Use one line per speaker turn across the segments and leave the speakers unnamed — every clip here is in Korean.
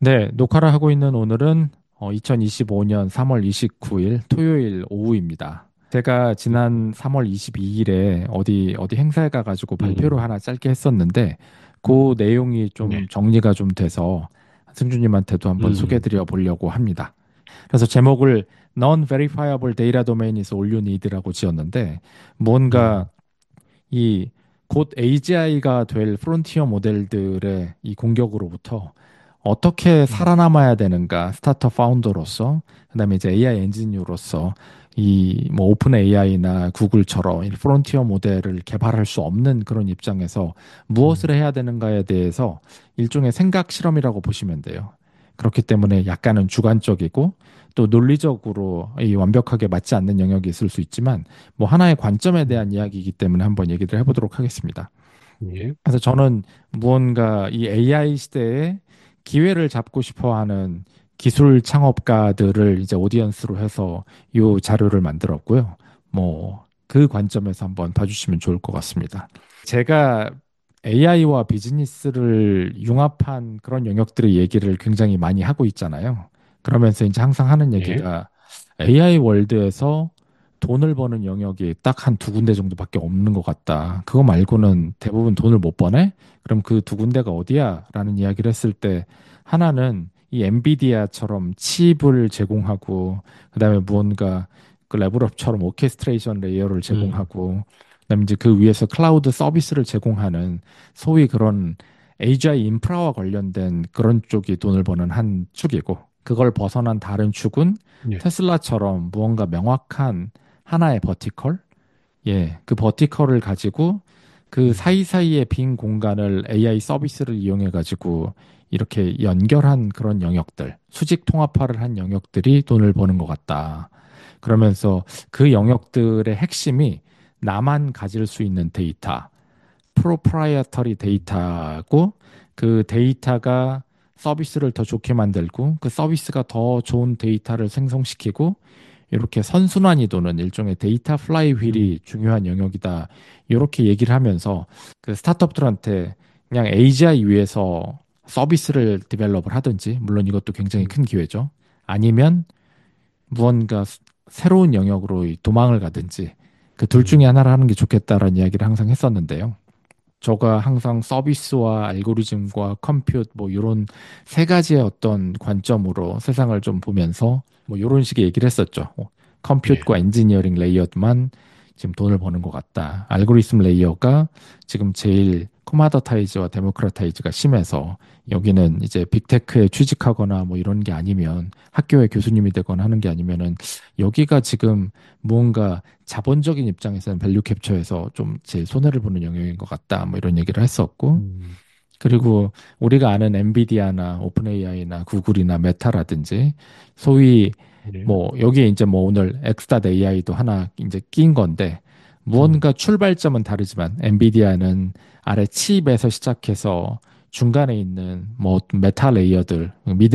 네, 녹화를 하고 있는 오늘은 2025년 3월 29일 토요일 오후입니다. 제가 지난 3월 22일에 어디 행사에 가가지고 발표를
음,
하나 짧게 했었는데 그 내용이
네.
좀 정리가 좀 돼서 승주님한테도 한번
음,
소개드려 보려고 합니다. 그래서 제목을 Non-Verifiable Data Domain is All You Need라고 지었는데 뭔가
음,
이 곧 AGI가 될 프론티어 모델들의 이 공격으로부터 어떻게
음,
살아남아야 되는가, 스타트업 파운더로서, 그다음에 이제 AI 엔지니어로서 이 뭐 오픈 AI나 구글처럼 이 프론티어 모델을 개발할 수 없는 그런 입장에서 무엇을
음,
해야 되는가에 대해서 일종의 생각 실험이라고 보시면 돼요. 그렇기 때문에 약간은 주관적이고 또 논리적으로 이 완벽하게 맞지 않는 영역이 있을 수 있지만 뭐 하나의 관점에
음,
대한 이야기이기 때문에 한번 얘기를 해보도록 하겠습니다.
예,
그래서 저는 무언가 이 AI 시대에 기회를 잡고 싶어 하는 기술 창업가들을 이제 오디언스로 해서 이 자료를 만들었고요. 뭐 그 관점에서 한번 봐주시면 좋을 것 같습니다. 제가 AI와 비즈니스를 융합한 그런 영역들의 얘기를 굉장히 많이 하고 있잖아요. 그러면서 이제 항상 하는
예,
얘기가 AI 월드에서 돈을 버는 영역이 딱 한 두 군데 정도밖에 없는 것 같다. 그거 말고는
음,
대부분 돈을 못 버네? 그럼 그 두 군데가 어디야? 라는 이야기를 했을 때 하나는 이 엔비디아처럼 칩을 제공하고 그다음에 무언가 그 레벨업처럼 오케스트레이션 레이어를
음,
제공하고 그다음에 이제 그 위에서 클라우드 서비스를 제공하는 소위 그런 AGI 인프라와 관련된 그런 쪽이 돈을 버는 한 축이고 그걸 벗어난 다른 축은
예,
테슬라처럼 무언가 명확한 하나의 버티컬? 예, 그 버티컬을 가지고 그
음,
사이사이의 빈 공간을 AI 서비스를 이용해 가지고 이렇게 연결한 그런 영역들, 수직 통합화를 한 영역들이 돈을 버는 것 같다. 그러면서 그 영역들의 핵심이 나만 가질 수 있는 데이터, 프로프라이어터리
음,
데이터고 그 데이터가 서비스를 더 좋게 만들고 그 서비스가 더 좋은 데이터를 생성시키고 이렇게 선순환이 도는 일종의 데이터 플라이휠이
음,
중요한 영역이다. 이렇게 얘기를 하면서 그 스타트업들한테 그냥 AGI 위에서 서비스를 디벨롭을 하든지, 물론 이것도 굉장히
음,
큰 기회죠. 아니면 무언가 새로운 영역으로 이 도망을 가든지, 그 둘 중에
음,
하나를 하는 게 좋겠다라는 이야기를 항상 했었는데요. 저가 항상 서비스와 알고리즘과 컴퓨트 뭐 이런 세 가지의 어떤 관점으로 세상을 좀 보면서 뭐 이런 식의 얘기를 했었죠.
예,
컴퓨터과 엔지니어링 레이어만 지금 돈을 버는 것 같다. 알고리즘 레이어가 지금 제일 코마더타이즈와 데모크라타이즈가 심해서 여기는 이제 빅테크에 취직하거나 뭐 이런 게 아니면 학교의 교수님이 되거나 하는 게 아니면은 여기가 지금 무언가 자본적인 입장에서는 밸류 캡처에서 좀 제일 손해를 보는 영역인 것 같다. 뭐 이런 얘기를 했었고
음,
그리고 우리가 아는 엔비디아나 오픈 AI나 구글이나 메타라든지 소위
예,
뭐 여기에 이제 뭐 오늘 엑스닷 AI도 하나 이제 낀 건데
음,
무언가 출발점은 다르지만 엔비디아는 아래 칩에서 시작해서 중간에 있는 뭐 메타 레이어들,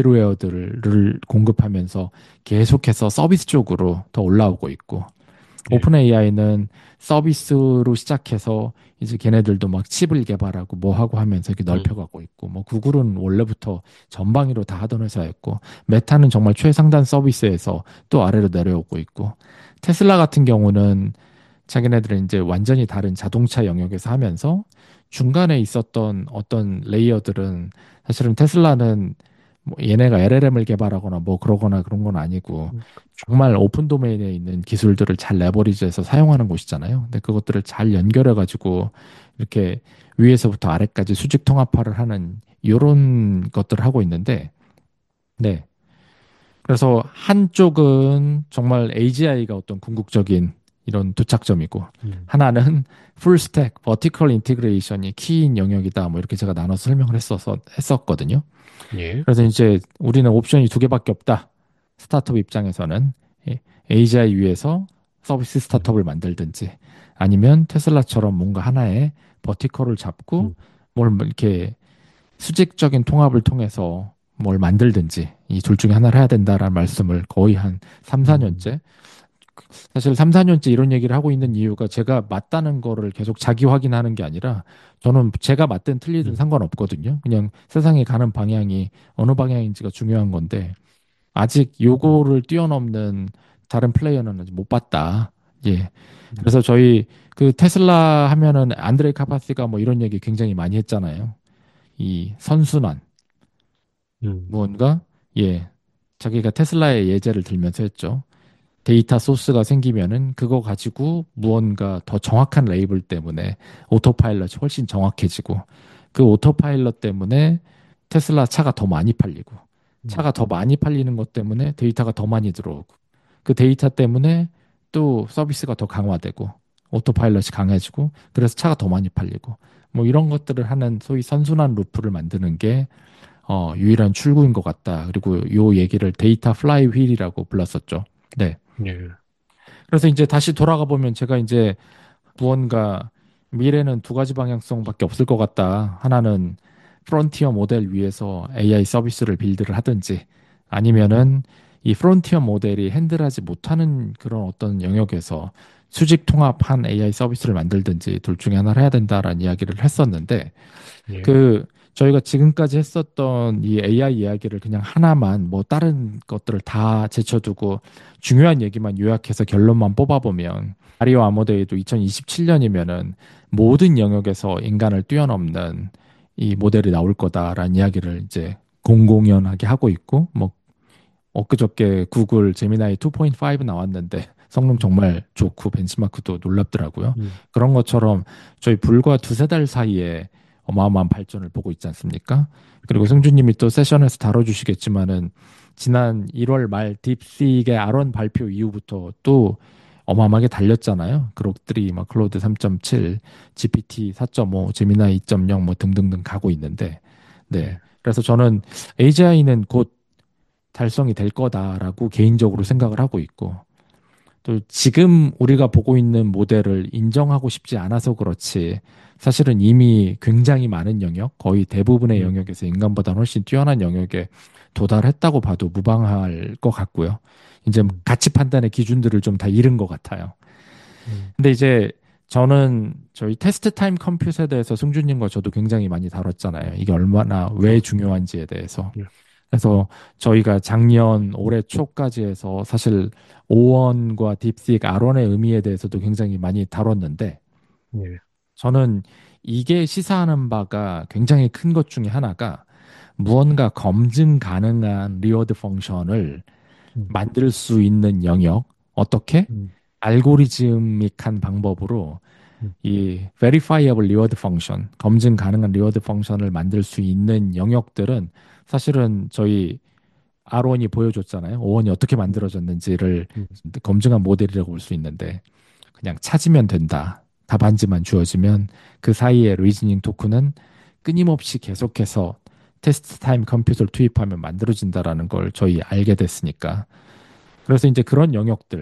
미들웨어들을 공급하면서 계속해서 서비스 쪽으로 더 올라오고 있고
예,
오픈 AI는 서비스로 시작해서 이제 걔네들도 막 칩을 개발하고 뭐 하고 하면서 이렇게
음,
넓혀가고 있고 뭐 구글은 원래부터 전방위로 다 하던 회사였고 메타는 정말 최상단 서비스에서 또 아래로 내려오고 있고 테슬라 같은 경우는 자기네들은 이제 완전히 다른 자동차 영역에서 하면서 중간에 있었던 어떤 레이어들은 사실은 테슬라는 뭐 얘네가 LLM을 개발하거나 뭐 그러거나 그런 건 아니고
음,
정말 오픈 도메인에 있는 기술들을 잘 레버리지해서 사용하는 곳이잖아요. 근데 그것들을 잘 연결해 가지고 이렇게 위에서부터 아래까지 수직 통합화를 하는 이런 것들을 하고 있는데 네. 그래서 한쪽은 정말 AGI가 어떤 궁극적인 이런 도착점이고
음,
하나는 풀스택, 버티컬 인티그레이션이 키인 영역이다. 뭐 이렇게 제가 나눠서 설명을 했었거든요.
예,
그래서 이제 우리는 옵션이 두 개밖에 없다. 스타트업 입장에서는 AGI 위에서 서비스
음,
스타트업을 만들든지 아니면 테슬라처럼 뭔가 하나의 버티컬을 잡고
음,
뭘 이렇게 수직적인 통합을 통해서 뭘 만들든지 이 둘 중에 하나를 해야 된다라는 말씀을 거의 한 3,
음,
4년째 사실 3, 4년째 이런 얘기를 하고 있는 이유가 제가 맞다는 거를 계속 자기 확인하는 게 아니라 저는 제가 맞든 틀리든
음,
상관없거든요. 그냥 세상에 가는 방향이 어느 방향인지가 중요한 건데 아직
음,
요거를 뛰어넘는 다른 플레이어는 아직 못 봤다. 예.
음,
그래서 저희 그 테슬라 하면은 안드레이 카파시가 뭐 이런 얘기 굉장히 많이 했잖아요. 이 선순환
음,
무언가 예 자기가 테슬라의 예제를 들면서 했죠. 데이터 소스가 생기면은 그거 가지고 무언가 더 정확한 레이블 때문에 오토파일럿이 훨씬 정확해지고 그 오토파일럿 때문에 테슬라 차가 더 많이 팔리고
음,
차가 더 많이 팔리는 것 때문에 데이터가 더 많이 들어오고 그 데이터 때문에 또 서비스가 더 강화되고 오토파일럿이 강해지고 그래서 차가 더 많이 팔리고 뭐 이런 것들을 하는 소위 선순환 루프를 만드는 게 유일한 출구인 것 같다. 그리고 요 얘기를 데이터 플라이 휠이라고 불렀었죠. 네.
예,
그래서 이제 다시 돌아가 보면 제가 이제 무언가 미래는 두 가지 방향성밖에 없을 것 같다. 하나는 프론티어 모델 위에서 AI 서비스를 빌드를 하든지
음,
아니면은 이 프론티어 모델이 핸들하지 못하는 그런 어떤 영역에서 수직 통합한 AI 서비스를 만들든지 둘 중에 하나를 해야 된다라는 이야기를 했었는데
예,
그 저희가 지금까지 했었던 이 AI 이야기를 그냥 하나만 뭐 다른 것들을 다 제쳐두고 중요한 얘기만 요약해서 결론만 뽑아보면 마리오 아모데이도 2027년이면은 모든 영역에서 인간을 뛰어넘는 이 모델이 나올 거다라는 이야기를 이제 공공연하게 하고 있고 뭐 엊그저께 구글 제미나이 2.5 나왔는데 성능
음,
정말 좋고 벤치마크도 놀랍더라고요.
음,
그런 것처럼 저희 불과 두세 달 사이에 어마어마한 발전을 보고 있지 않습니까? 그리고
예,
승주님이 또 세션에서 다뤄주시겠지만은 지난 1월 말 딥시크의 R1 발표 이후부터 또 어마어마하게 달렸잖아요. 그룹들이 막 클로드 3.7, GPT 4.5, 제미나이 2.0 뭐 등등등 가고 있는데 네.
예,
그래서 저는 AGI는 곧 달성이 될 거다라고 개인적으로
음,
생각을 하고 있고 또 지금 우리가 보고 있는 모델을 인정하고 싶지 않아서 그렇지 사실은 이미 굉장히 많은 영역, 거의 대부분의
음,
영역에서 인간보다는 훨씬 뛰어난 영역에 도달했다고 봐도 무방할 것 같고요. 이제
음,
가치 판단의 기준들을 좀 다 잃은 것 같아요.
음,
근데 이제 저는 저희 테스트 타임 컴퓨터에 대해서 승준님과 저도 굉장히 많이 다뤘잖아요. 이게 얼마나 왜
저,
중요한지에 대해서.
예,
그래서 저희가 작년 올해 초까지 해서 사실 오원과 딥시크 R1의 의미에 대해서도 굉장히 많이 다뤘는데
예,
저는 이게 시사하는 바가 굉장히 큰 것 중에 하나가 무언가 검증 가능한 리워드 펑션을
음,
만들 수 있는 영역 어떻게
음,
알고리즘믹한 방법으로
음,
이 verifiable reward function 검증 가능한 리워드 펑션을 만들 수 있는 영역들은 사실은 저희 R1이 보여줬잖아요. O1이 어떻게
음,
만들어졌는지를
음,
검증한 모델이라고 볼 수 있는데 그냥 찾으면 된다. 답안지만 주어지면 그 사이에 리즈닝 토큰은 끊임없이 계속해서 테스트 타임 컴퓨터를 투입하면 만들어진다라는 걸 저희 알게 됐으니까. 그래서 이제 그런 영역들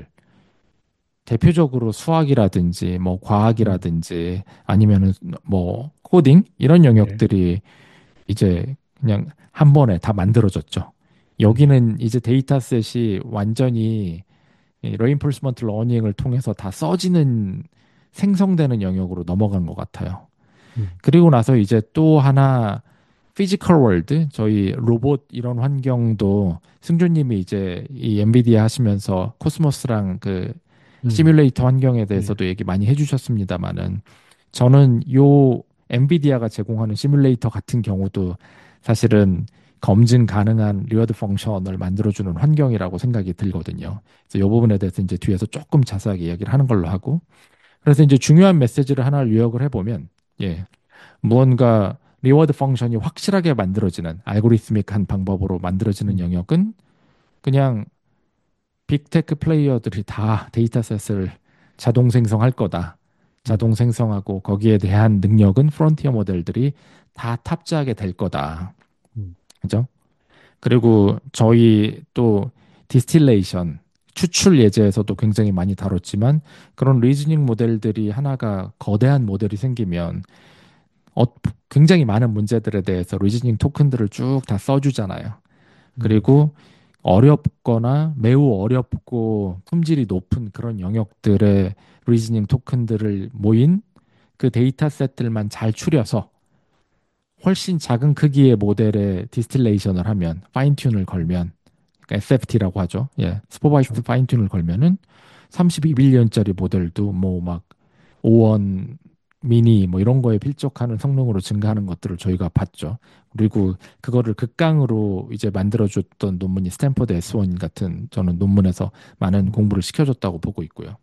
대표적으로 수학이라든지 뭐
음,
과학이라든지 아니면은 뭐 코딩 이런
예,
영역들이 이제 그냥 한 번에 다 만들어졌죠.
음,
여기는 이제 데이터셋이 완전히 레인포스먼트 러닝을 통해서 다 써지는 생성되는 영역으로 넘어간 것 같아요.
음,
그리고 나서 이제 또 하나 피지컬 월드 저희 로봇 이런 환경도 승준님이 이제 이 엔비디아 하시면서 코스모스랑 그
음,
시뮬레이터 환경에
예,
대해서도 얘기 많이 해주셨습니다만은 저는 요 엔비디아가 제공하는 시뮬레이터 같은 경우도 사실은 검증 가능한 리워드 펑션을 만들어주는 환경이라고 생각이 들거든요. 그래서 이 부분에 대해서 이제 뒤에서 조금 자세하게 이야기를 하는 걸로 하고 그래서 이제 중요한 메시지를 하나를 요약을 해보면 예 무언가 리워드 펑션이 확실하게 만들어지는 알고리스믹한 방법으로 만들어지는
음,
영역은 그냥 빅테크 플레이어들이 다 데이터셋을 자동 생성할 거다.
음,
자동 생성하고 거기에 대한 능력은 프론티어 모델들이 다 탑재하게 될 거다.
음,
그죠? 그리고 저희 또 디스틸레이션 추출 예제에서도 굉장히 많이 다뤘지만 그런 리즈닝 모델들이 하나가 거대한 모델이 생기면 어, 굉장히 많은 문제들에 대해서 리즈닝 토큰들을 쭉 다 써주잖아요.
음,
그리고 어렵거나 매우 어렵고 품질이 높은 그런 영역들의 리즈닝 토큰들을 모인 그 데이터 셋들만 잘 추려서 훨씬 작은 크기의 모델에 디스틸레이션을 하면, 파인 튠을 걸면, 그러니까 SFT라고 하죠. 예, 슈퍼바이스드
그렇죠.
파인 튠을 걸면은 32빌리언짜리 모델도 뭐 막 5원 미니 뭐 이런 거에 필적하는 성능으로 증가하는 것들을 저희가 봤죠. 그리고 그거를 극강으로 이제 만들어줬던 논문이 스탠퍼드 S1 같은 저는 논문에서 많은
음,
공부를 시켜줬다고 보고 있고요.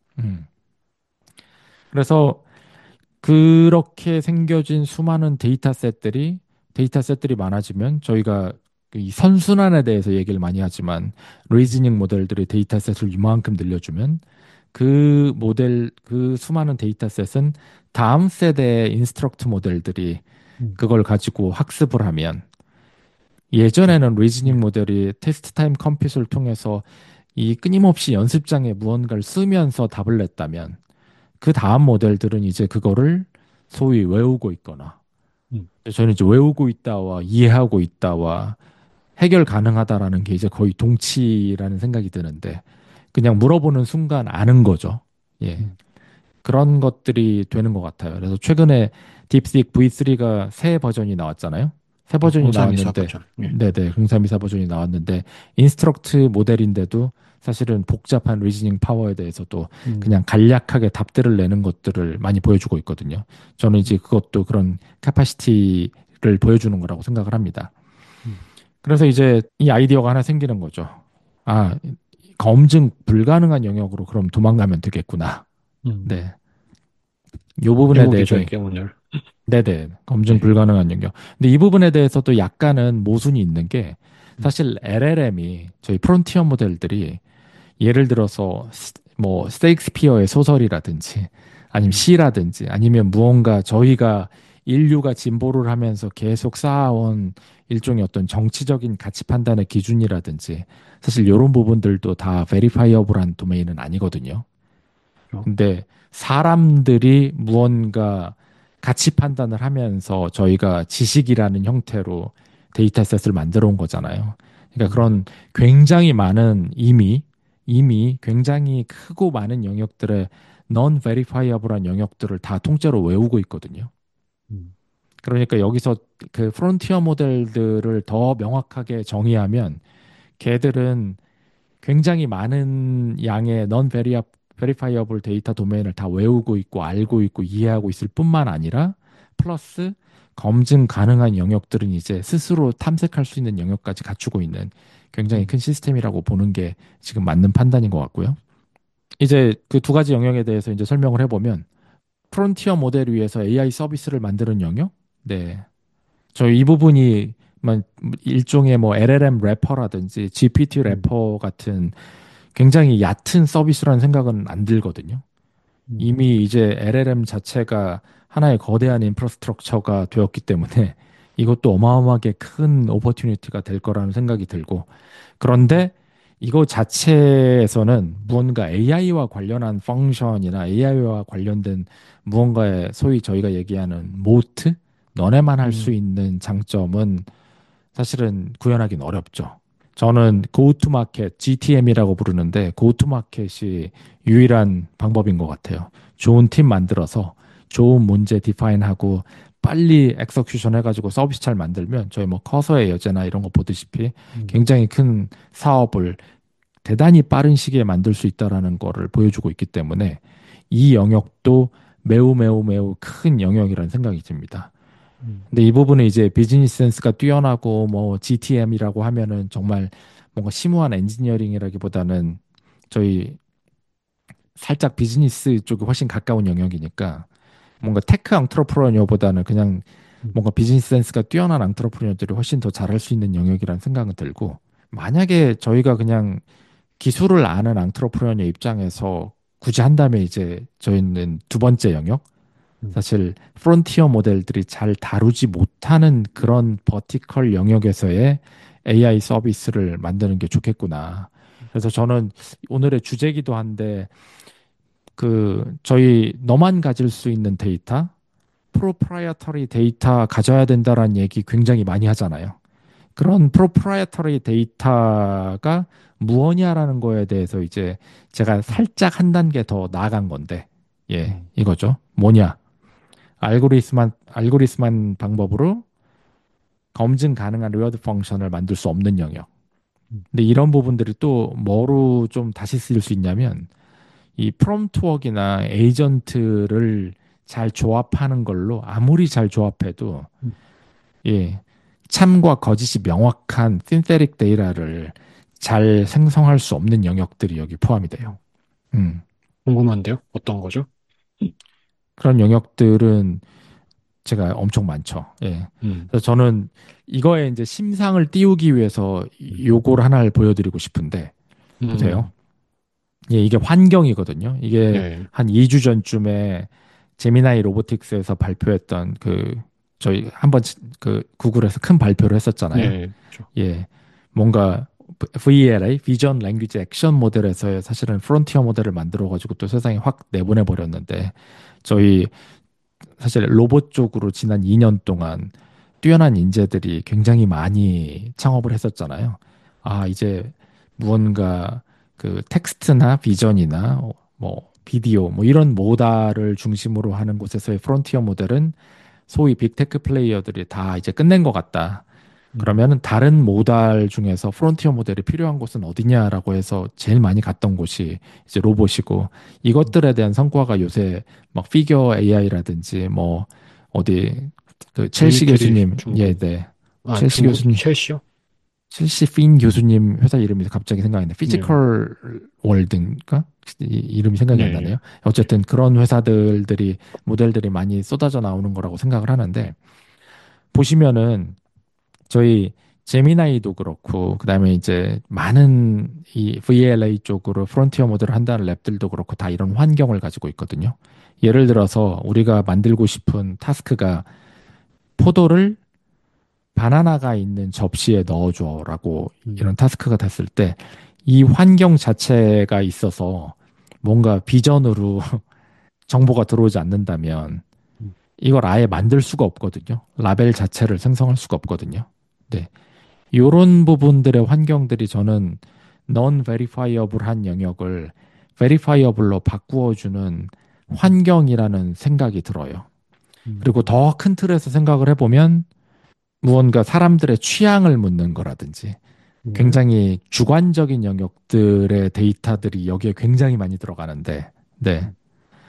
그래서 그렇게 생겨진 수많은 데이터셋들이 많아지면 저희가 그이 선순환에 대해서 얘기를 많이 하지만 리즈닝 모델들의 데이터셋을 이만큼 늘려주면 그 수많은 데이터셋은 다음 세대의 인스트럭트 모델들이
음,
그걸 가지고 학습을 하면
그렇죠.
예전에는
예,
리즈닝 모델이 테스트 타임 컴퓨트를 통해서 이 끊임없이 연습장에 무언가를 쓰면서 답을 냈다면 그 다음 모델들은 이제 그거를 소위 외우고 있거나
음,
저는 이제 외우고 있다와 이해하고 있다와 해결 가능하다라는 게 이제 거의 동치라는 생각이 드는데 그냥 물어보는 순간 아는 거죠. 예.
음.
그런 것들이 되는 것 같아요. 그래서 최근에 딥시크 V3가 새 버전이 나왔잖아요. 새
저
버전이
공삼이사
나왔는데,
버전. 예.
네네, 032사 버전이 나왔는데, 인스트럭트 모델인데도 사실은 복잡한 리즈닝 파워에 대해서도
음,
그냥 간략하게 답들을 내는 것들을 많이 보여주고 있거든요. 저는 이제 그것도 그런 캐파시티를 보여주는 거라고 생각을 합니다.
음,
그래서 이제 이 아이디어가 하나 생기는 거죠. 아, 검증 불가능한 영역으로 그럼 도망가면 되겠구나.
음.
네. 이 부분에 대해서
행복이죠, 이게 오늘.
네네 검증
예.
불가능한 영역. 근데 이 부분에 대해서도 약간은 모순이 있는 게
음,
사실 LLM이 저희 프론티어 모델들이 예를 들어서 뭐 세익스피어의 소설이라든지 아니면
음,
시라든지 아니면 무언가 저희가 인류가 진보를 하면서 계속 쌓아온 일종의 어떤 정치적인 가치 판단의 기준이라든지 사실 이런 부분들도 다 베리파이어블한 도메인은 아니거든요.
그렇죠.
근데 사람들이 무언가 가치 판단을 하면서 저희가 지식이라는 형태로 데이터셋을 만들어 온 거잖아요. 그러니까
음,
그런 굉장히 많은 이미 굉장히 크고 많은 영역들의 non verifiable한 영역들을 다 통째로 외우고 있거든요.
음,
그러니까 여기서 그 프론티어 모델들을 더 명확하게 정의하면 걔들은 굉장히 많은 양의 베리파이어블 데이터 도메인을 다 외우고 있고 알고 있고 이해하고 있을 뿐만 아니라 플러스 검증 가능한 영역들은 이제 스스로 탐색할 수 있는 영역까지 갖추고 있는 굉장히
음,
큰 시스템이라고 보는 게 지금 맞는 판단인 것 같고요. 이제 그 두 가지 영역에 대해서 이제 설명을 해보면 프론티어 모델 위에서 AI 서비스를 만드는 영역? 네. 저 이 부분이 일종의 뭐 LLM 래퍼라든지 GPT
음,
래퍼 같은 굉장히 얕은 서비스라는 생각은 안 들거든요.
음,
이미 이제 LLM 자체가 하나의 거대한 인프라스트럭처가 되었기 때문에 이것도 어마어마하게 큰 오퍼튜니티가 될 거라는 생각이 들고
음,
그런데 이거 자체에서는 무언가 AI와 관련한 펑션이나 AI와 관련된 무언가의 소위 저희가 얘기하는 모트, 너네만 할 수
음,
있는 장점은 사실은 구현하기는 어렵죠. 저는 고투마켓, GTM이라고 부르는데 고투마켓이 유일한 방법인 것 같아요. 좋은 팀 만들어서 좋은 문제 디파인하고 빨리 엑서큐션 해가지고 서비스 잘 만들면 저희 뭐 커서의 여제나 이런 거 보듯이
음,
굉장히 큰 사업을 대단히 빠른 시기에 만들 수 있다라는 거를 보여주고 있기 때문에 이 영역도 매우 매우 매우 큰 영역이라는 생각이 듭니다.
음,
근데 이 부분은 이제 비즈니스 센스가 뛰어나고 뭐 GTM이라고 하면은 정말 뭔가 심오한 엔지니어링이라기보다는 저희 살짝 비즈니스 쪽이 훨씬 가까운 영역이니까 뭔가 테크 앙트러프러니어보다는 그냥
음,
뭔가 비즈니스 센스가 뛰어난 앙트러프러니어들이 훨씬 더 잘할 수 있는 영역이라는 생각은 들고 만약에 저희가 그냥 기술을 아는 앙트러프러니어 입장에서 굳이 한다면 이제 저희는 두 번째 영역
음,
사실 프론티어 모델들이 잘 다루지 못하는 그런 버티컬 영역에서의 AI 서비스를 만드는 게 좋겠구나. 그래서 저는 오늘의 주제기도 한데 그 저희 너만 가질 수 있는 데이터, 프로프라이어터리 데이터 가져야 된다라는 얘기 굉장히 많이 하잖아요. 그런 프로프라이터리 데이터가 무엇이냐라는 거에 대해서 이제 제가
음,
살짝 한 단계 더 나아간 건데, 예,
음,
이거죠. 뭐냐? 알고리스만 방법으로 검증 가능한 리워드 펑션을 만들 수 없는 영역.
음,
근데 이런 부분들이 또 뭐로 좀 다시 쓰일 수 있냐면, 이 프롬프트웍이나 에이전트를 잘 조합하는 걸로 아무리 잘 조합해도
음.
예, 참과 거짓이 명확한 신세릭 데이터를 잘 생성할 수 없는 영역들이 여기 포함이 돼요.
음.
음.
궁금한데요? 어떤 거죠?
그런 영역들은 제가 엄청 많죠. 예.
음,
그래서 저는 이거에 이제 심상을 띄우기 위해서
음,
요거를 하나를 보여드리고 싶은데 보세요.
음,
예, 이게 환경이거든요. 이게
네,
한 2주 전쯤에 제미나이 로보틱스에서 발표했던 그 저희 한번 그 구글에서 큰 발표를 했었잖아요.
네, 그렇죠.
예. 뭔가 VLA, 비전 랭귀지 액션 모델에서의 사실은 프론티어 모델을 만들어 가지고 또 세상에 확 내보내 버렸는데 저희 사실 로봇 쪽으로 지난 2년 동안 뛰어난 인재들이 굉장히 많이 창업을 했었잖아요. 아, 이제 무언가 그 텍스트나 비전이나 뭐 비디오 뭐 이런 모달을 중심으로 하는 곳에서의 프론티어 모델은 소위 빅테크 플레이어들이 다 이제 끝낸 것 같다.
음,
그러면은 다른 모달 중에서 프론티어 모델이 필요한 곳은 어디냐라고 해서 제일 많이 갔던 곳이 이제 로봇이고
음.
이것들에 대한 성과가 요새 막 피겨 AI라든지 뭐 어디 그 첼시
미미크리
교수님 예,
중국,
네.
아,
첼시
중국,
교수님
첼시요?
첼시 핀 교수님 회사 이름이 갑자기 생각이 나네.
네,
피지컬 월드인가? 이름이 생각이 안
네,
나네요. 어쨌든 그런 회사들이 모델들이 많이 쏟아져 나오는 거라고 생각을 하는데 보시면은 저희 제미나이도 그렇고 그다음에 이제 많은 이 VLA 쪽으로 프론티어 모델을 한다는 랩들도 그렇고 다 이런 환경을 가지고 있거든요. 예를 들어서 우리가 만들고 싶은 타스크가 포도를 바나나가 있는 접시에 넣어줘라고 이런
음,
타스크가 됐을 때 이 환경 자체가 있어서 뭔가 비전으로 정보가 들어오지 않는다면
음,
이걸 아예 만들 수가 없거든요. 라벨 자체를 생성할 수가 없거든요. 네. 이런 부분들의 환경들이 저는 non verifiable한 영역을 verifiable로 바꾸어주는 환경이라는 생각이 들어요. 그리고
음,
더 큰 틀에서 생각을 해보면 무언가 사람들의 취향을 묻는 거라든지
네,
굉장히 주관적인 영역들의 데이터들이 여기에 굉장히 많이 들어가는데, 네.
음,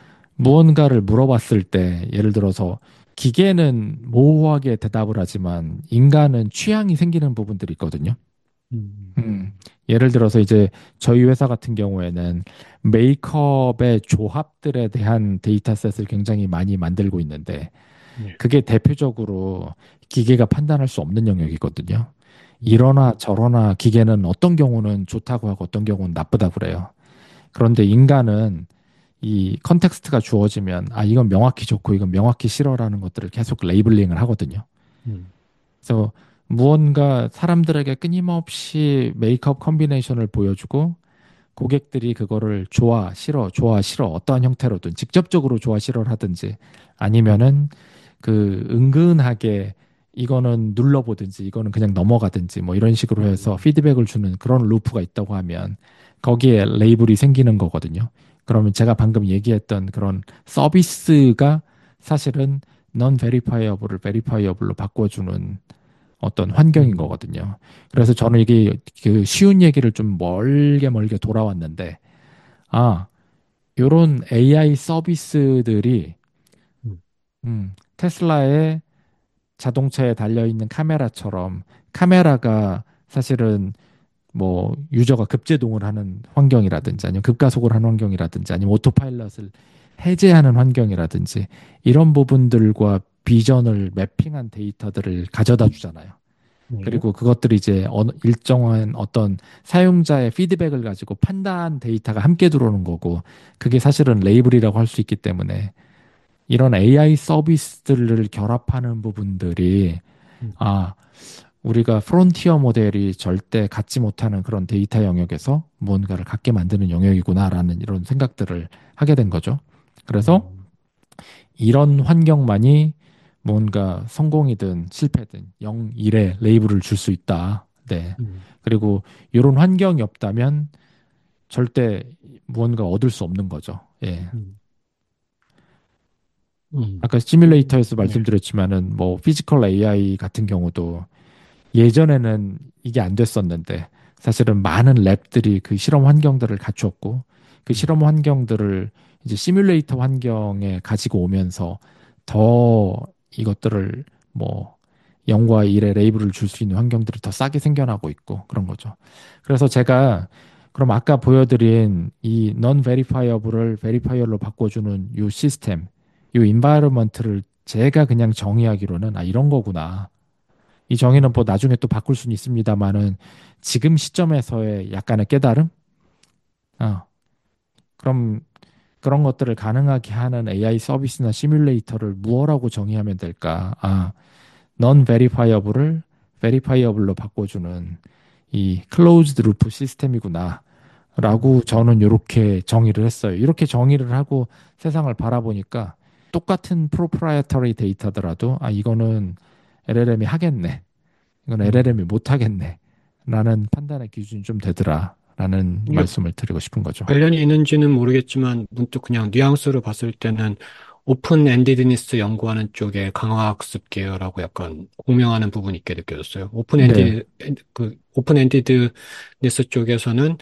무언가를 물어봤을 때, 예를 들어서 기계는 모호하게 대답을 하지만 인간은 취향이 생기는 부분들이 있거든요.
음,
음, 예를 들어서 이제 저희 회사 같은 경우에는 메이크업의 조합들에 대한 데이터셋을 굉장히 많이 만들고 있는데
네,
그게 대표적으로 기계가 판단할 수 없는 영역이거든요.
음,
이러나 저러나 기계는 어떤 경우는 좋다고 하고 어떤 경우는 나쁘다고 그래요. 그런데 인간은 이 컨텍스트가 주어지면 아, 이건 명확히 좋고 이건 명확히 싫어라는 것들을 계속 레이블링을 하거든요.
음,
그래서 무언가 사람들에게 끊임없이 메이크업 컨비네이션을 보여주고 고객들이 그거를 좋아, 싫어, 어떠한 형태로든 직접적으로 좋아, 싫어를 하든지
음,
아니면은 그 은근하게 이거는 눌러보든지 이거는 그냥 넘어가든지 뭐 이런 식으로 해서
음,
피드백을 주는 그런 루프가 있다고 하면 거기에 레이블이 생기는 거거든요. 그러면 제가 방금 얘기했던 그런 서비스가 사실은 non verifiable을 verifiable로 바꿔주는 어떤 환경인
음,
거거든요. 그래서 저는 이게 그 쉬운 얘기를 좀 멀게 돌아왔는데, 아, 요런 AI 서비스들이,
음,
테슬라의 자동차에 달려있는 카메라처럼 카메라가 사실은 뭐 유저가 급제동을 하는 환경이라든지
음,
아니면 급가속을 하는 환경이라든지 아니면 오토파일럿을 해제하는 환경이라든지 이런 부분들과 비전을 매핑한 데이터들을 가져다 주잖아요.
네,
그리고 그것들이 이제 일정한 어떤 사용자의 피드백을 가지고 판단 데이터가 함께 들어오는 거고, 그게 사실은 레이블이라고 할 수 있기 때문에 이런 AI 서비스들을 결합하는 부분들이,
음,
아, 우리가 프론티어 모델이 절대 갖지 못하는 그런 데이터 영역에서 무언가를 갖게 만드는 영역이구나라는 이런 생각들을 하게 된 거죠. 그래서
음,
이런 환경만이 뭔가 성공이든 실패든 0, 1의 레이블을 줄 수 있다. 네.
음,
그리고 이런 환경이 없다면 절대 무언가 얻을 수 없는 거죠. 예.
음, 음,
아까 시뮬레이터에서
네,
말씀드렸지만은 뭐 피지컬 AI 같은 경우도 예전에는 이게 안 됐었는데 사실은 많은 랩들이 그 실험 환경들을 갖추었고 그
음,
실험 환경들을 이제 시뮬레이터 환경에 가지고 오면서 더 이것들을 뭐 0과 1의 레이블을 줄 수 있는 환경들이 더 싸게 생겨나고 있고 그런 거죠. 그래서 제가 그럼 아까 보여드린 이 non verifyable을 verifyable로 바꿔주는 이 시스템, 이 environment를 제가 그냥 정의하기로는 아 이런 거구나. 이 정의는 뭐 나중에 또 바꿀 수는 있습니다만은 지금 시점에서의 약간의 깨달음? 어, 그럼 그런 것들을 가능하게 하는 AI 서비스나 시뮬레이터를 무엇라고 정의하면 될까? 아, non verifyable을 verifyable로 바꿔주는 이 closed loop 시스템이구나. 라고 저는 이렇게 정의를 했어요. 이렇게 정의를 하고 세상을 바라보니까 똑같은 proprietary 데이터더라도 아, 이거는 LLM이 하겠네. 이건
음.
LLM이 못하겠네. 라는 판단의 기준이 좀 되더라. 라는
이게
말씀을 드리고 싶은 거죠.
관련이 있는지는 모르겠지만 문득 그냥 뉘앙스로 봤을 때는 오픈 엔디드니스 연구하는 쪽에 강화학습 계열하고 약간 공명하는 부분이 있게 느껴졌어요.
네,
오픈 엔디드니스 쪽에서는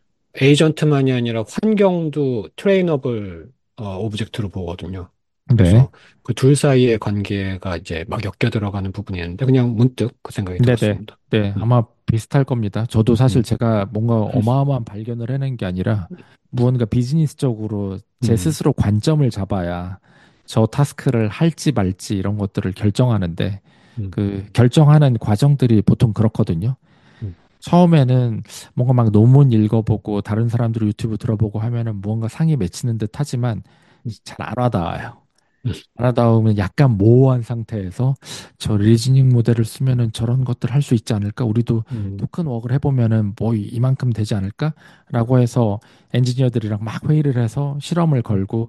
에이전트만이 아니라 환경도 트레이너블 오브젝트로 보거든요.
네,
그래서 그 둘 사이의 관계가 이제 막 엮여 들어가는 부분이 있는데 그냥 문득 그 생각이
네, 네,
들었습니다.
네.
음,
아마 비슷할 겁니다. 저도 사실
음,
제가 뭔가 어마어마한 발견을 해낸 게 아니라 무언가 비즈니스적으로 제
음,
스스로 관점을 잡아야 저 타스크를 할지 말지 이런 것들을 결정하는데
음,
그 결정하는 과정들이 보통 그렇거든요.
음,
처음에는 뭔가 막 논문 읽어보고 다른 사람들 유튜브 들어보고 하면은 무언가 상이 맺히는 듯 하지만
음,
잘 안 와닿아요. 안 와닿으면 약간 모호한 상태에서 저 리즈닝 모델을 쓰면은 저런 것들 할 수 있지 않을까? 우리도
음,
토큰 웍을 해보면은 뭐 이만큼 되지 않을까? 라고 해서 엔지니어들이랑 막 회의를 해서 실험을 걸고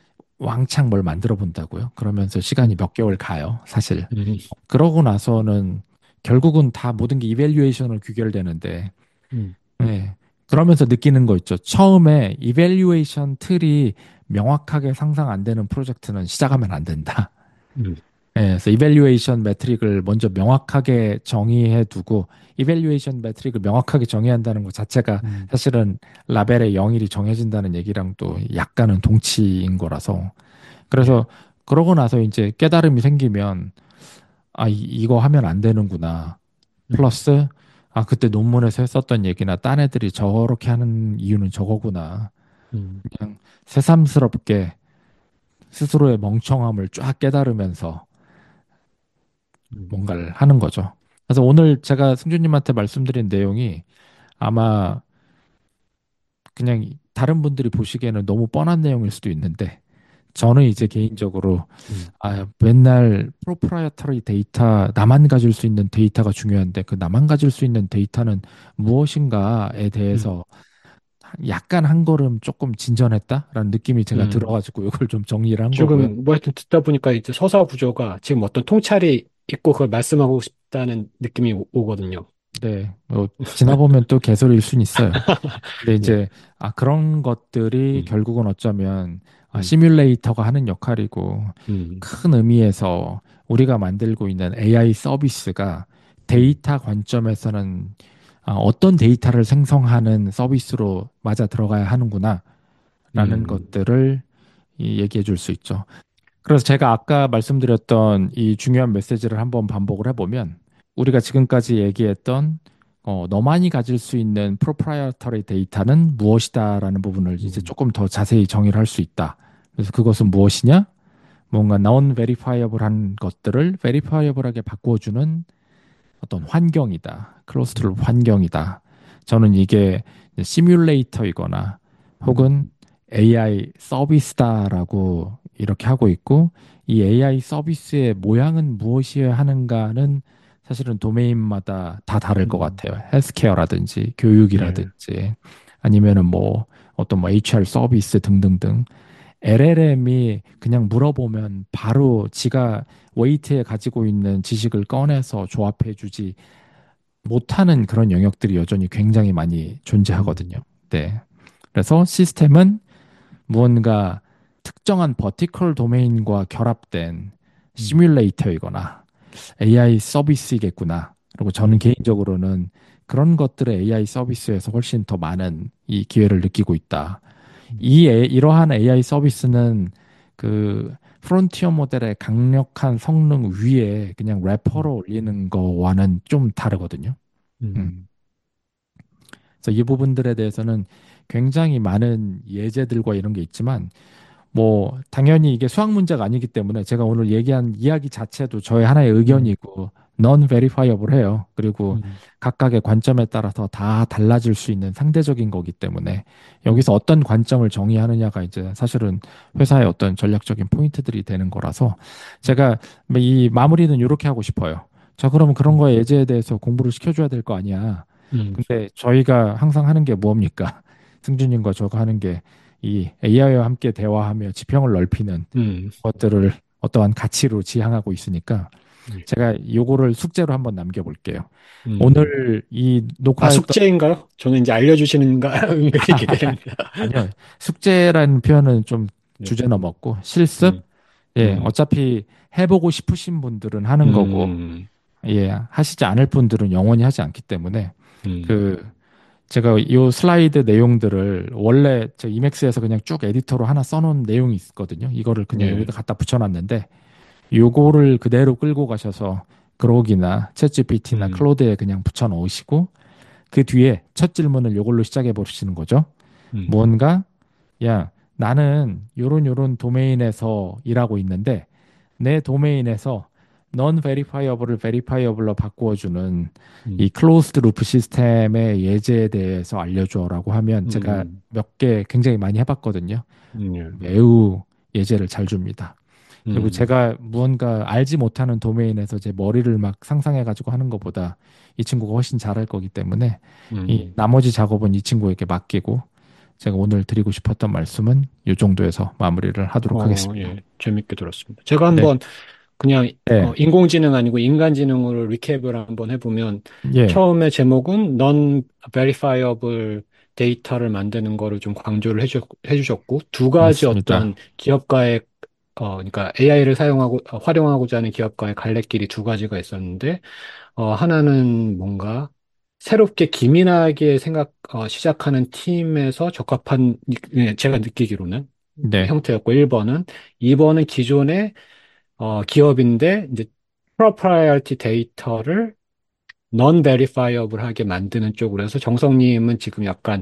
왕창 뭘 만들어 본다고요. 그러면서 시간이
음,
몇 개월 가요, 사실.
음,
그러고 나서는 결국은 다 모든 게 이벨리에이션으로 귀결되는데
음,
네. 그러면서 느끼는 거 있죠. 처음에 이벨리에이션 틀이 명확하게 상상 안 되는 프로젝트는 시작하면 안 된다.
음,
네, 그래서 이벨리에이션 매트릭을 먼저 명확하게 정의해 두고 이벨리에이션 매트릭을 명확하게 정의한다는 것 자체가
음,
사실은 라벨의 영일이 정해진다는 얘기랑 또 약간은 동치인 거라서
예,
그래서 그러고 나서 이제 깨달음이 생기면 아 이거 하면 안 되는구나.
음,
플러스 아 그때 논문에서 했었던 얘기나 딴 애들이 저렇게 하는 이유는 저거구나.
음,
그냥 새삼스럽게 스스로의 멍청함을 쫙 깨달으면서
음,
뭔가를 하는 거죠. 그래서 오늘 제가 승주님한테 말씀드린 내용이 아마 그냥 다른 분들이 보시기에는 너무 뻔한 내용일 수도 있는데 저는 이제 개인적으로
음,
아, 맨날 프로프라이어터리 데이터, 나만 가질 수 있는 데이터가 중요한데 그 나만 가질 수 있는 데이터는 무엇인가에
음,
대해서 약간 한 걸음 조금 진전했다라는 느낌이 제가
음.
들어가지고 이걸 좀 정리를 한 거고요.
지금 뭐 하여튼 듣다 보니까 이제 서사 구조가 지금 어떤 통찰이 있고 그걸 말씀하고 싶다는 느낌이 오거든요.
네, 뭐 지나보면 또 개소리일 순 있어요. 근데
예,
이제 아 그런 것들이
음,
결국은 어쩌면 아,
음,
시뮬레이터가 하는 역할이고
음,
큰 의미에서 우리가 만들고 있는 AI 서비스가
음,
데이터 관점에서는 아, 어떤 데이터를 생성하는 서비스로 맞아 들어가야 하는구나라는
음,
것들을 얘기해 줄 수 있죠. 그래서 제가 아까 말씀드렸던 이 중요한 메시지를 한번 반복을 해보면 우리가 지금까지 얘기했던 너만이 가질 수 있는 프로프라이어터리 데이터는 무엇이다라는 부분을 이제
음,
조금 더 자세히 정의를 할 수 있다. 그래서 그것은 무엇이냐? 뭔가 non verifiable한 것들을 verifiable하게 바꿔주는 어떤 환경이다. 클로스드 룹
음,
환경이다. 저는 이게 시뮬레이터이거나
음,
혹은 AI 서비스다라고 이렇게 하고 있고 이 AI 서비스의 모양은 무엇이어야 하는가는 사실은 도메인마다 다 다를 것
음,
같아요. 헬스케어라든지
예,
교육이라든지 아니면은 뭐 어떤 뭐 HR 서비스 등등등 LLM이 그냥 물어보면 바로 지가 웨이트에 가지고 있는 지식을 꺼내서 조합해 주지 못하는 그런 영역들이 여전히 굉장히 많이 존재하거든요.
음,
네. 그래서 시스템은 무언가 특정한 버티컬 도메인과 결합된
음,
시뮬레이터이거나 AI 서비스이겠구나. 그리고 저는
음,
개인적으로는 그런 것들의 AI 서비스에서 훨씬 더 많은 이 기회를 느끼고 있다.
음,
이러한 AI 서비스는 그 프론티어 모델의 강력한 성능 위에 그냥 래퍼로
음,
올리는 거와는 좀 다르거든요. 음.
음,
그래서 이 부분들에 대해서는 굉장히 많은 예제들과 이런 게 있지만 뭐 당연히 이게 수학 문제가 아니기 때문에 제가 오늘 얘기한 이야기 자체도 저의 하나의
음,
의견이고 non verifiable해요. 그리고
음,
각각의 관점에 따라서 다 달라질 수 있는 상대적인 거기 때문에 여기서
음,
어떤 관점을 정의하느냐가 이제 사실은 회사의 어떤 전략적인 포인트들이 되는 거라서 제가 이 마무리는 이렇게 하고 싶어요. 자, 그러면 그런
음,
거에 예제에 대해서 공부를 시켜줘야 될 거 아니야.
음,
근데 저희가 항상 하는 게 뭡니까? 승준님과 저가 하는 게 이 AI와 함께 대화하며 지평을 넓히는
음,
것들을 어떠한 가치로 지향하고 있으니까
예,
제가 요거를 숙제로 한번 남겨볼게요.
음.
오늘 이
아,
녹화했던
숙제인가요? 저는 이제 알려주시는가 은근히 기대됩니다.
아니요, 숙제라는 표현은 좀
네,
주제 넘었고 실습.
음,
예,
음,
어차피 해보고 싶으신 분들은 하는 거고
음,
예, 하시지 않을 분들은 영원히 하지 않기 때문에
음,
그 제가 이 슬라이드 내용들을 원래 저 이맥스에서 그냥 쭉 에디터로 하나 써놓은 내용이 있거든요. 이거를 그냥
예,
여기다 갖다 붙여놨는데 요거를 그대로 끌고 가셔서 그록이나 챗GPT나
음,
클로드에 그냥 붙여 넣으시고 그 뒤에 첫 질문을 요걸로 시작해 보시는 거죠.
음,
무언가 야 나는 요런 도메인에서 일하고 있는데 내 도메인에서 non verifiable을 verifiable로 바꾸어주는 이
음,
클로즈드 루프 시스템의 예제에 대해서 알려줘라고 하면 제가
음,
몇 개 굉장히 많이 해봤거든요.
예,
매우 예제를 잘 줍니다. 그리고
음,
제가 무언가 알지 못하는 도메인에서 제 머리를 막 상상해가지고 하는 것보다 이 친구가 훨씬 잘할 거기 때문에 이
음.
나머지 작업은 이 친구에게 맡기고 제가 오늘 드리고 싶었던 말씀은 이 정도에서 마무리를 하도록 하겠습니다.
예, 재밌게 들었습니다. 제가
네,
한번 그냥
네,
인공지능 아니고 인간지능으로 리캡을 한번 해보면
예,
처음에 제목은 Non-Verifiable 데이터를 만드는 거를 좀 강조를 해주셨고 두 가지 어떤
맞습니다.
기업가의 그러니까 AI를 사용하고 활용하고자 하는 기업가의 갈래길이 두 가지가 있었는데 하나는 뭔가 새롭게 기민하게 시작하는 팀에서 적합한, 제가 느끼기로는
네,
형태였고, 1번은, 2번은 기존의, 기업인데, 이제, proprietary 데이터를 non-verifiable하게 만드는 쪽으로 해서 정성님은 지금 약간,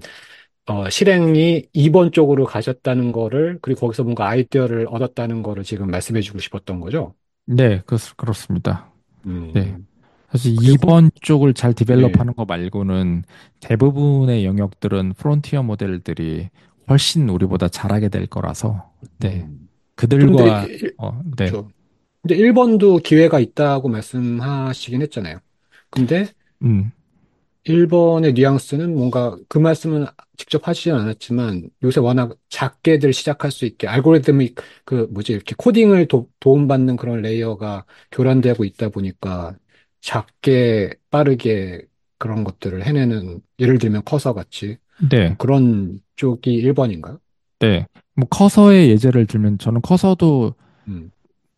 실행이 2번 쪽으로 가셨다는 거를, 그리고 거기서 뭔가 아이디어를 얻었다는 거를 지금 말씀해 주고 싶었던 거죠.
네, 그렇습니다. 네.
음,
사실
그리고,
2번 쪽을 잘
예,
디벨롭하는 거 말고는 대부분의 영역들은 프론티어 모델들이 훨씬 우리보다 잘하게 될 거라서, 네.
음. 그런데
그들과, 네.
그렇죠. 근데 1번도 기회가 있다고 말씀하시긴 했잖아요. 근데
음,
1번의 뉘앙스는 뭔가 그 말씀은 직접 하시진 않았지만 요새 워낙 작게들 시작할 수 있게 알고리즘이 그 뭐지 이렇게 코딩을 도움받는 그런 레이어가 교란되고 있다 보니까 작게 빠르게 그런 것들을 해내는 예를 들면 커서 같이 뭐
네.
그런 쪽이 1번인가요?
네. 뭐 커서의 예제를 들면 저는 커서도
음.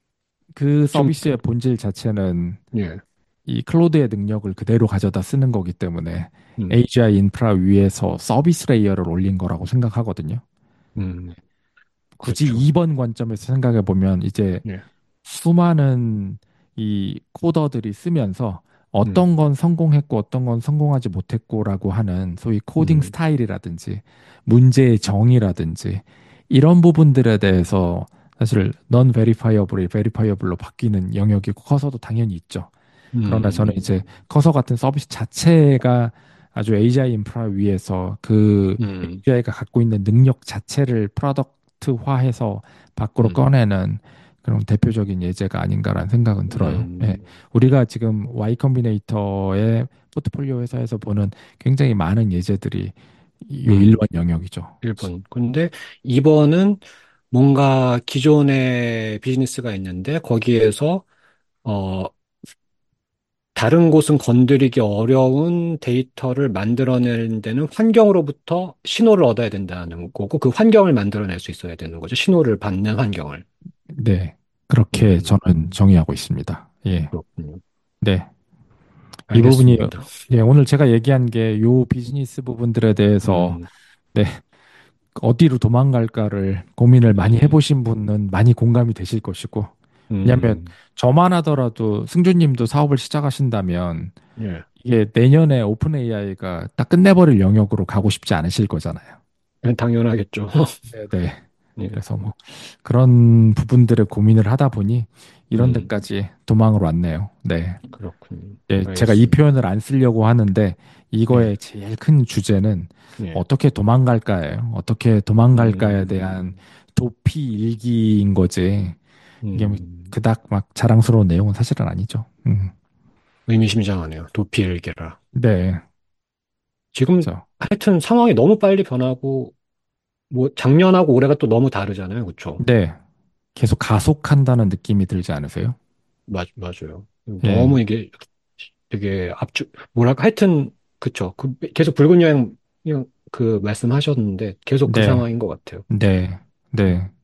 그
좀
서비스의 본질 자체는
예.
이 클로드의 능력을 그대로 가져다 쓰는 거기 때문에
음.
AGI 인프라 위에서 서비스 레이어를 올린 거라고 생각하거든요.
음.
굳이
그렇죠.
2번 관점에서 생각해 보면 이제
예.
수많은 이 코더들이 쓰면서
음.
어떤 건 성공했고 어떤 건 성공하지 못했고라고 하는 소위 코딩
음.
스타일이라든지 문제의 정의라든지 이런 부분들에 대해서 사실 non verifiable이 verifiable로 바뀌는 영역이 커서도 당연히 있죠. 그러나 저는
음.
이제 커서 같은 서비스 자체가 아주 AGI 인프라 위에서 그
음.
AGI가 갖고 있는 능력 자체를 프로덕트화해서 밖으로
음.
꺼내는 그런 대표적인 예제가 아닌가라는 생각은 들어요. 예.
음.
우리가 지금 Y 컴비네이터의 포트폴리오 회사에서 보는 굉장히 많은 예제들이 요
음.
1번 영역이죠.
1번. 근데 2번은 뭔가 기존의 비즈니스가 있는데 거기에서 어, 다른 곳은 건드리기 어려운 데이터를 만들어내는 데는 환경으로부터 신호를 얻어야 된다는 거고 그 환경을 만들어낼 수 있어야 되는 거죠. 신호를 받는 환경을.
네. 그렇게
음,
저는 정의하고 있습니다. 예.
그렇군요.
네. 이 부분이,
알겠습니다.
예, 오늘 제가 얘기한 게 요 비즈니스 부분들에 대해서,
음,
네, 어디로 도망갈까를 고민을 많이
네.
해보신 분은 많이 공감이 되실 것이고, 왜냐하면
음,
저만 하더라도 승주님도 사업을 시작하신다면
예.
이게 내년에 오픈 AI가 딱 끝내버릴 영역으로 가고 싶지 않으실 거잖아요.
당연하겠죠.
네네.
예.
그래서 뭐 그런 부분들의 고민을 하다 보니 이런
음,
데까지 도망을 왔네요. 네.
그렇군요.
예, 제가 이
알겠습니다.
표현을 안 쓰려고 하는데
예,
이거의 제일 큰 주제는
예.
어떻게 도망갈까예요. 어떻게 도망갈까에 대한
음,
도피 일기인 거지. 이게 뭐
음,
그닥 막 자랑스러운 내용은 사실은 아니죠.
의미심장하네요. 도피엘게라.
네.
지금
그래서
하여튼 상황이 너무 빨리 변하고 뭐 작년하고 올해가 또 너무 다르잖아요. 그렇죠?
네. 계속 가속한다는 느낌이 들지 않으세요?
맞아요.
예.
너무 이게 되게 뭐랄까 하여튼 그쵸. 계속 붉은 여행 그 말씀하셨는데 계속 그
네.
상황인 것 같아요.
네.
음,
네.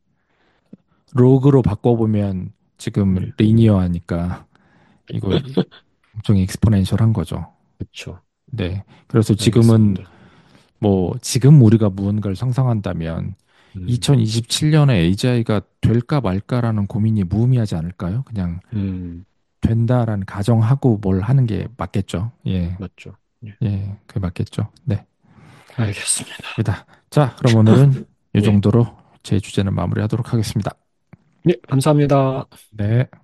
로그로 바꿔보면 지금
네.
리니어하니까 이거 엄청 익스포넨셜한 거죠.
그쵸.
네. 그래서 지금은
알겠습니다.
뭐 지금 우리가 무언가를 상상한다면
음,
2027년에 AGI가 될까 말까라는 고민이 무의미하지 않을까요? 그냥
음,
된다라는 가정하고 뭘 하는 게 맞겠죠. 예.
맞죠. 예.
예. 그게 맞겠죠. 네.
알겠습니다.
입니다. 자, 그럼 오늘은 이
예.
정도로 제 주제는 마무리하도록 하겠습니다.
예, 감사합니다.
네.